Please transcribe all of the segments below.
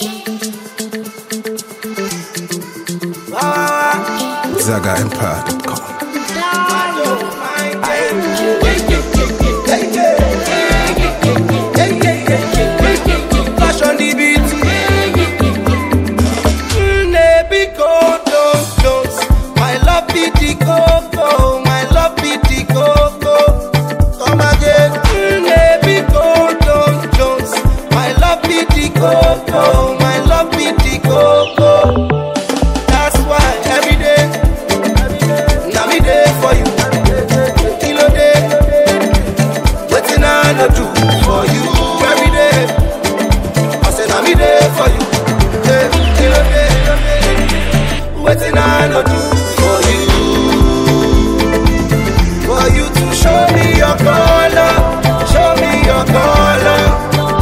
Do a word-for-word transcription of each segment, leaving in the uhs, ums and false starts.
Zaga Empire dot com. Flash on the beat. Nebi Kodo, my love be the coco, my love be the coco. Come again. Nebi Kodo, my love be the coco, my love be the coco. That's why every day, now me day for you. Kilo day, waiting I no do for you every day. I say now me day for you. Hey, kilo day, waiting I no do for you. For you to show me your color, show me your color.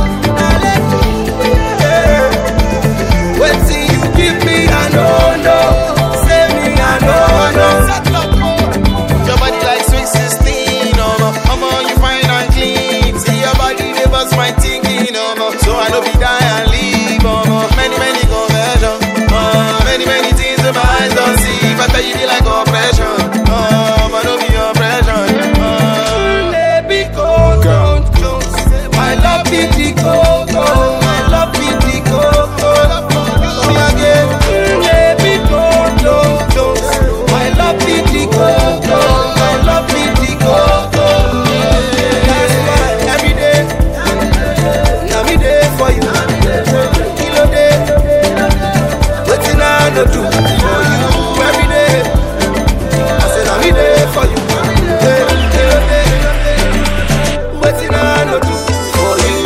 Waiting you give me I no no, say me I no no. Your body like sweet sixteen, oh no. Come on, you fine and clean. See your body, they bust my thinking, oh no. So I know be die and leave, oh no. Many, many conversions, oh, many, many things that my eyes don't see. But I you like oppression, oh, but no be oppression, oh. Baby, go, go, go. My love be the coco, my love be the coco. Come again. Baby, go, go, go. My love be the coco, my love be the coco. That's why every day, now me day for you. Kilo day, waiting I no do for you every day. I say now me day for you. Hey, kilo day, waiting I no do for you.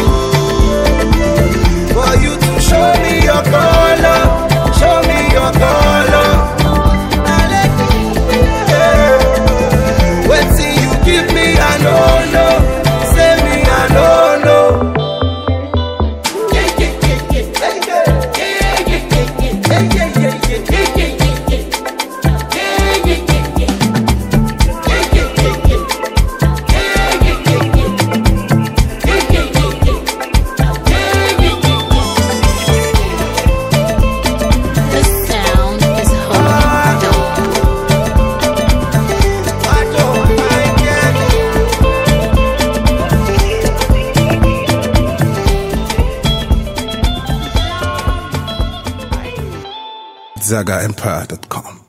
For you to show me your color, show me your color. Yeah. Waiting you give me I no no, say me I no no. The sound is holding dope. I don't like it. Zaga Empire dot com.